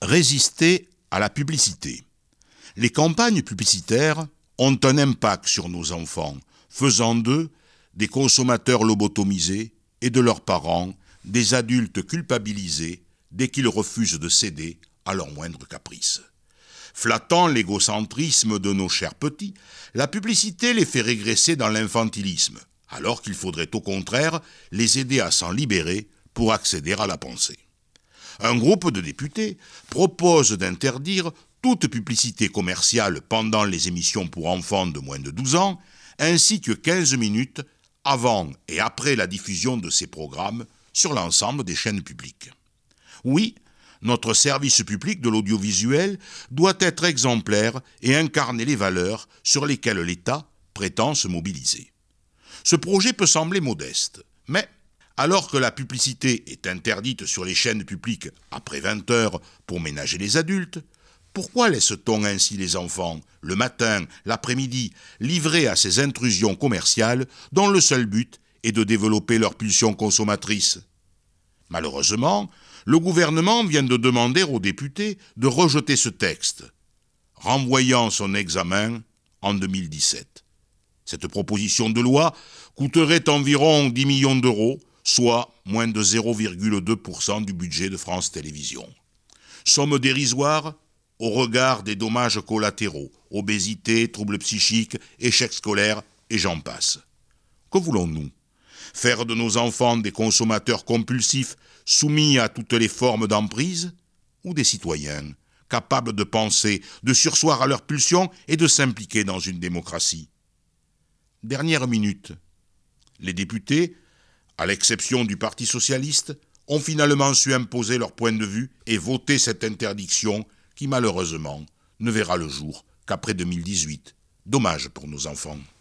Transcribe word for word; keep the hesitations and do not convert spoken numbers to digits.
Résister à la publicité. Les campagnes publicitaires ont un impact sur nos enfants, faisant d'eux des consommateurs lobotomisés et de leurs parents des adultes culpabilisés dès qu'ils refusent de céder à leurs moindres caprices. Flattant l'égocentrisme de nos chers petits, la publicité les fait régresser dans l'infantilisme, alors qu'il faudrait au contraire les aider à s'en libérer pour accéder à la pensée. Un groupe de députés propose d'interdire toute publicité commerciale pendant les émissions pour enfants de moins de douze ans, ainsi que quinze minutes avant et après la diffusion de ces programmes sur l'ensemble des chaînes publiques. Oui, notre service public de l'audiovisuel doit être exemplaire et incarner les valeurs sur lesquelles l'État prétend se mobiliser. Ce projet peut sembler modeste, mais alors que la publicité est interdite sur les chaînes publiques après vingt heures pour ménager les adultes, pourquoi laisse-t-on ainsi les enfants, le matin, l'après-midi, livrés à ces intrusions commerciales dont le seul but est de développer leur pulsion consommatrice ? Malheureusement, le gouvernement vient de demander aux députés de rejeter ce texte, renvoyant son examen en deux mille dix-sept. Cette proposition de loi coûterait environ dix millions d'euros, soit moins de zéro virgule deux pour cent du budget de France Télévisions. Somme dérisoire au regard des dommages collatéraux, obésité, troubles psychiques, échecs scolaires et j'en passe. Que voulons-nous ? Faire de nos enfants des consommateurs compulsifs soumis à toutes les formes d'emprise, ou des citoyens capables de penser, de surseoir à leurs pulsions et de s'impliquer dans une démocratie ? Dernière minute. Les députés, à l'exception du Parti socialiste, ont finalement su imposer leur point de vue et voter cette interdiction qui, malheureusement, ne verra le jour qu'après deux mille dix-huit. Dommage pour nos enfants.